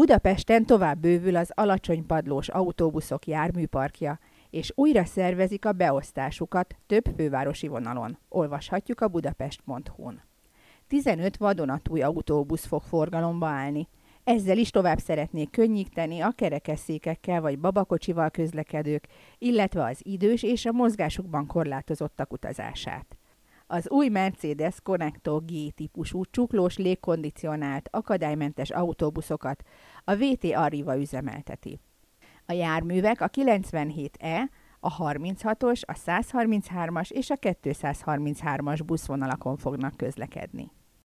Budapesten tovább bővül az alacsony padlós autóbuszok járműparkja, és újra szervezik a beosztásukat több fővárosi vonalon. Olvashatjuk a budapest.hu-n. 15 vadonatúj autóbusz fog forgalomba állni. Ezzel is tovább szeretnék könnyíteni a kerekesszékekkel vagy babakocsival közlekedők, illetve az idős és a mozgásukban korlátozottak utazását. Az új Mercedes Conecto G típusú csuklós légkondicionált, akadálymentes autóbuszokat a VT Arriva üzemelteti. A járművek a 97E, a 36-os, a 133-as és a 233-as buszvonalakon fognak közlekedni.